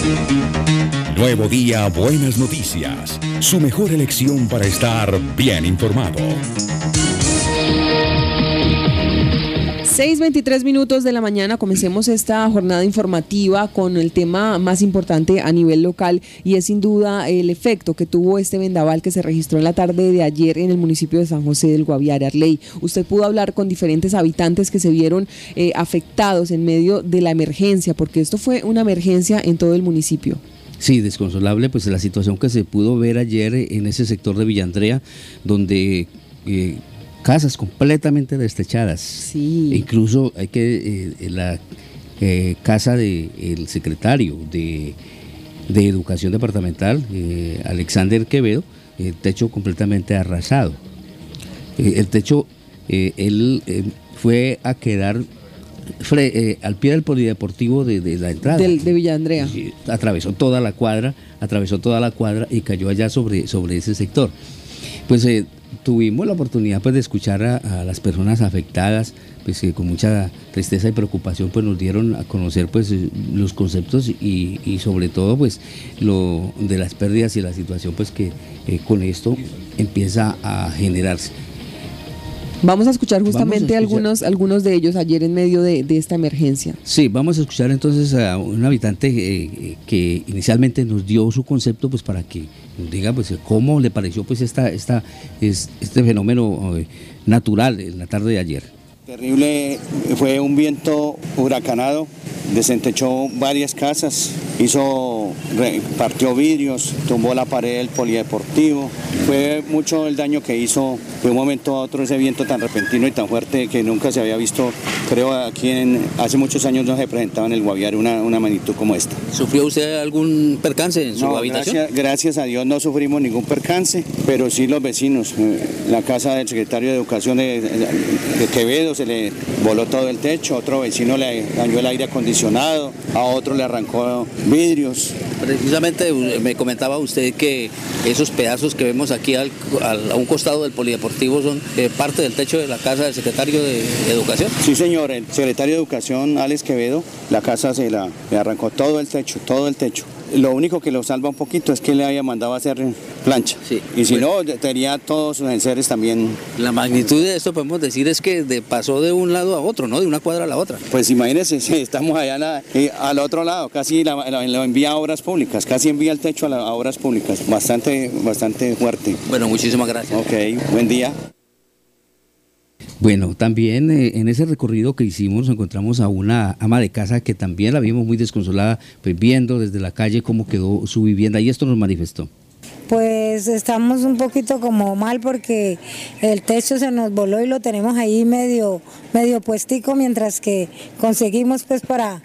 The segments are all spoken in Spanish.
Nuevo día, buenas noticias. Su mejor elección para estar bien informado. 6:23 de la mañana, comencemos esta jornada informativa con el tema más importante a nivel local y es sin duda el efecto que tuvo este vendaval que se registró en la tarde de ayer en el municipio de San José del Guaviare. Arley, usted pudo hablar con diferentes habitantes que se vieron afectados en medio de la emergencia, porque esto fue una emergencia en todo el municipio. Sí, desconsolable pues la situación que se pudo ver ayer en ese sector de Villa Andrea, donde casas completamente destechadas. Sí. Incluso hay que la casa del secretario de Educación Departamental, Alexander Quevedo, el techo completamente arrasado. El techo, él fue a quedar al pie del polideportivo de la entrada. De Villa Andrea. Atravesó toda la cuadra y cayó allá sobre ese sector. Pues tuvimos la oportunidad pues de escuchar a las personas afectadas, pues que con mucha tristeza y preocupación pues nos dieron a conocer pues los conceptos y sobre todo pues lo de las pérdidas y la situación pues que con esto empieza a generarse. Vamos a escuchar justamente algunos de ellos ayer en medio de esta emergencia. Sí, vamos a escuchar entonces a un habitante que inicialmente nos dio su concepto pues para que nos diga pues cómo le pareció pues este fenómeno natural en la tarde de ayer. Terrible, fue un viento huracanado, desentechó varias casas, partió vidrios, tumbó la pared del polideportivo. Fue mucho el daño que hizo de un momento a otro ese viento tan repentino y tan fuerte que nunca se había visto. Creo hace muchos años no se presentaba en el Guaviare una magnitud como esta. ¿Sufrió usted algún percance en su habitación? Gracias a Dios no sufrimos ningún percance, pero sí los vecinos. La casa del secretario de Educación de Quevedo se le voló todo el techo, a otro vecino le dañó el aire acondicionado, a otro le arrancó vidrios. Precisamente me comentaba usted que esos pedazos que vemos aquí a un costado del polideportivo son parte del techo de la casa del secretario de Educación. Sí, señor, el secretario de Educación, Alex Quevedo, la casa le arrancó todo el techo. Lo único que lo salva un poquito es que le haya mandado a hacer plancha. Sí. Y si no, tenía todos sus enseres también. La magnitud de esto podemos decir es que pasó de un lado a otro, ¿no? De una cuadra a la otra. Pues imagínense, estamos allá al otro lado, casi lo envía a obras públicas, casi envía el techo a obras públicas. Bastante fuerte. Bueno, muchísimas gracias. Ok, buen día. Bueno, también en ese recorrido que hicimos nos encontramos a una ama de casa que también la vimos muy desconsolada, pues viendo desde la calle cómo quedó su vivienda y esto nos manifestó. Pues estamos un poquito como mal porque el techo se nos voló y lo tenemos ahí medio puestico mientras que conseguimos pues para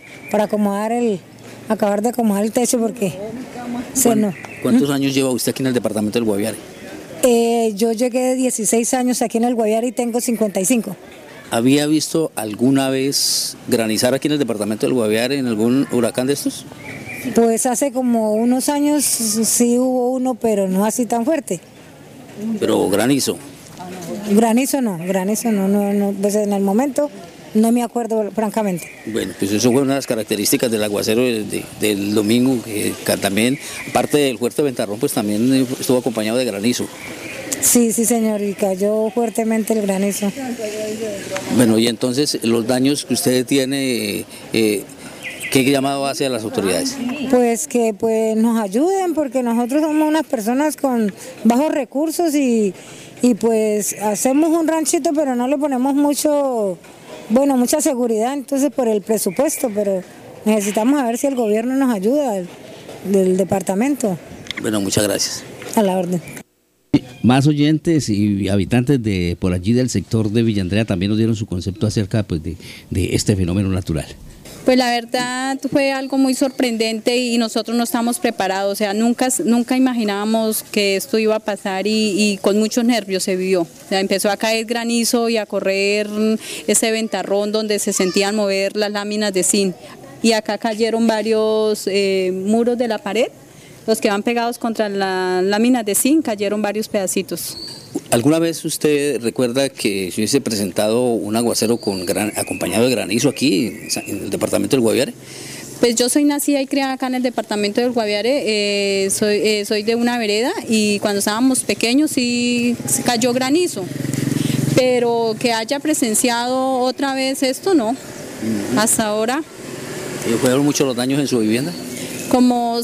acabar de acomodar el techo porque ¿Cuántos años lleva usted aquí en el departamento del Guaviare? Yo llegué de 16 años aquí en el Guaviare y tengo 55. ¿Había visto alguna vez granizar aquí en el departamento del Guaviare en algún huracán de estos? Pues hace como unos años sí hubo uno, pero no así tan fuerte. ¿Pero granizo? Granizo no, pues en el momento no me acuerdo francamente. Bueno, pues eso fue una de las características del aguacero del domingo, que también, aparte del fuerte ventarrón, pues también estuvo acompañado de granizo. Sí, señor, y cayó fuertemente el granizo. Bueno, y entonces los daños que usted tiene, ¿qué llamado hace a las autoridades? Pues que nos ayuden, porque nosotros somos unas personas con bajos recursos y pues hacemos un ranchito, pero no le ponemos mucha seguridad, entonces por el presupuesto, pero necesitamos a ver si el gobierno nos ayuda, del departamento. Bueno, muchas gracias. A la orden. Más oyentes y habitantes de por allí del sector de Villa Andrea también nos dieron su concepto acerca pues, de este fenómeno natural. Pues la verdad fue algo muy sorprendente y nosotros no estamos preparados, o sea, nunca imaginábamos que esto iba a pasar y con muchos nervios se vivió. O sea, empezó a caer granizo y a correr ese ventarrón donde se sentían mover las láminas de zinc. Y acá cayeron varios muros de la pared, los que van pegados contra las láminas de zinc, cayeron varios pedacitos. ¿Alguna vez usted recuerda que se hubiese presentado un aguacero acompañado de granizo aquí en el departamento del Guaviare? Pues yo soy nacida y criada acá en el departamento del Guaviare, soy de una vereda y cuando estábamos pequeños sí cayó granizo, pero que haya presenciado otra vez esto no, hasta ahora. ¿Y fueron muchos los daños en su vivienda? Como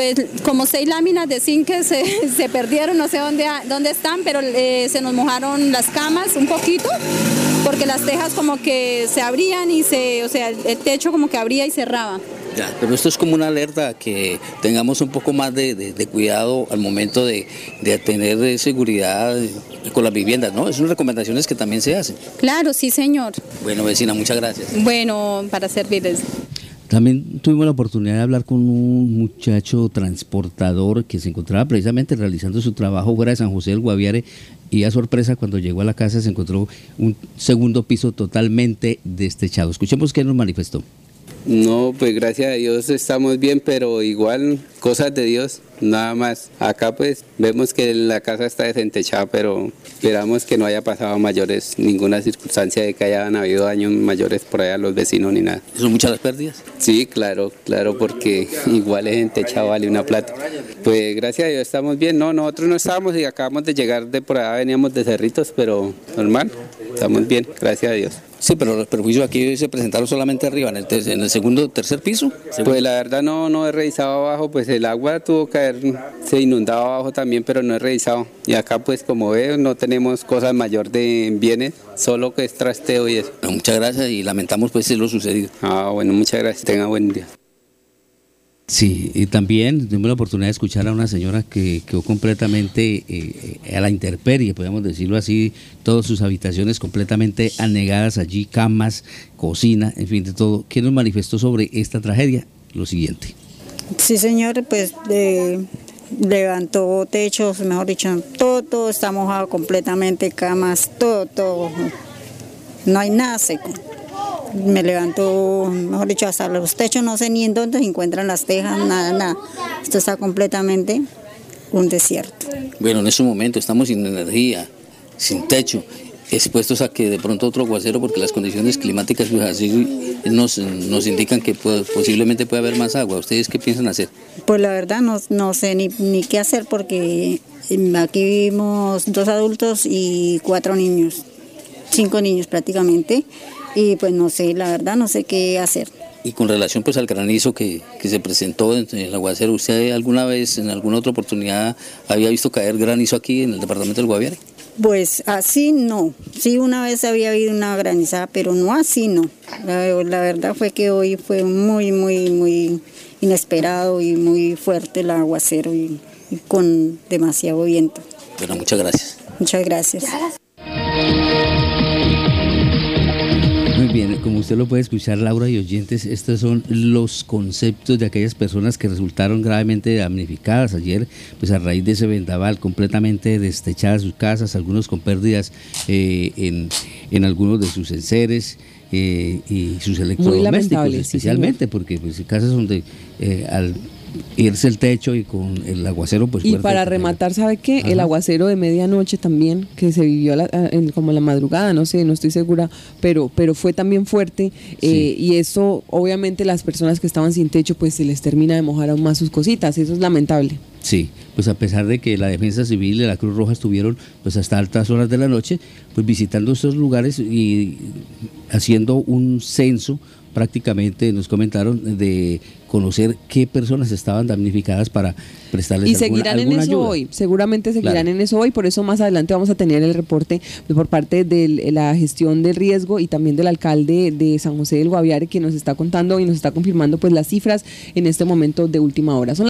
6 láminas de zinc que se perdieron, no sé dónde están, pero se nos mojaron las camas un poquito, porque las tejas como que se abrían y o sea, el techo como que abría y cerraba. Ya, pero esto es como una alerta a que tengamos un poco más de cuidado al momento de tener seguridad con las viviendas, ¿no? Es unas recomendaciones que también se hacen. Claro, sí, señor. Bueno, vecina, muchas gracias. Bueno, para servirles. También tuvimos la oportunidad de hablar con un muchacho transportador que se encontraba precisamente realizando su trabajo fuera de San José del Guaviare y a sorpresa cuando llegó a la casa se encontró un segundo piso totalmente destechado. Escuchemos qué nos manifestó. No, pues gracias a Dios estamos bien, pero igual cosas de Dios, nada más. Acá pues vemos que la casa está desentechada, pero esperamos que no haya pasado a mayores, ninguna circunstancia de que hayan habido daños mayores por allá a los vecinos ni nada. ¿Son muchas las pérdidas? Sí, claro, porque igual es entechado, vale una plata. Pues gracias a Dios estamos bien, no, nosotros no estábamos y acabamos de llegar de por allá, veníamos de Cerritos, pero normal, estamos bien, gracias a Dios. Sí, pero los perjuicios aquí se presentaron solamente arriba, en el segundo, tercer piso. Pues la verdad no he revisado abajo, pues el agua tuvo que se inundado abajo también, pero no he revisado. Y acá pues como veo no tenemos cosas mayor de bienes, solo que es trasteo y eso. Bueno, muchas gracias y lamentamos pues lo sucedido. Bueno, muchas gracias, tenga buen día. Sí, y también tuvimos la oportunidad de escuchar a una señora que quedó completamente a la intemperie, podríamos decirlo así, todas sus habitaciones completamente anegadas allí, camas, cocina, en fin, de todo. ¿Qué nos manifestó sobre esta tragedia? Lo siguiente. Sí, señor, pues levantó techos, mejor dicho, todo está mojado completamente, camas, todo, no hay nada seco. Me levantó, mejor dicho, hasta los techos, no sé ni en dónde se encuentran las tejas, nada. Esto está completamente un desierto. Bueno, en este momento estamos sin energía, sin techo, expuestos a que de pronto otro aguacero, porque las condiciones climáticas pues así nos indican que posiblemente puede haber más agua. ¿Ustedes qué piensan hacer? Pues la verdad no sé ni qué hacer, porque aquí vivimos 2 adultos y 4 niños, 5 niños prácticamente. Y pues no sé, la verdad no sé qué hacer. Y con relación pues al granizo que se presentó en el aguacero, ¿usted alguna vez, en alguna otra oportunidad, había visto caer granizo aquí en el departamento del Guaviare? Pues así no, sí una vez había habido una granizada, pero no así no. La verdad fue que hoy fue muy inesperado y muy fuerte el aguacero y con demasiado viento. Bueno, muchas gracias. Muchas gracias. Muy bien, como usted lo puede escuchar, Laura y oyentes, estos son los conceptos de aquellas personas que resultaron gravemente damnificadas ayer, pues a raíz de ese vendaval, completamente destechadas sus casas, algunos con pérdidas en algunos de sus enseres y sus electrodomésticos, especialmente, sí, porque pues casas donde al irse el techo y con el aguacero pues... Y para rematar, ¿sabe qué? Ajá. El aguacero de medianoche también, que se vivió como la madrugada, no sé, no estoy segura, pero fue también fuerte, sí. Y eso, obviamente las personas que estaban sin techo pues se les termina de mojar aún más sus cositas, eso es lamentable. Sí, pues a pesar de que la Defensa Civil y la Cruz Roja estuvieron pues hasta altas horas de la noche pues visitando estos lugares y haciendo un censo, prácticamente nos comentaron de conocer qué personas estaban damnificadas para prestarles y seguirán en eso ayuda. Hoy, seguramente seguirán claro. en eso hoy, por eso más adelante vamos a tener el reporte por parte de la gestión del riesgo y también del alcalde de San José del Guaviare, que nos está contando y nos está confirmando pues las cifras en este momento de última hora.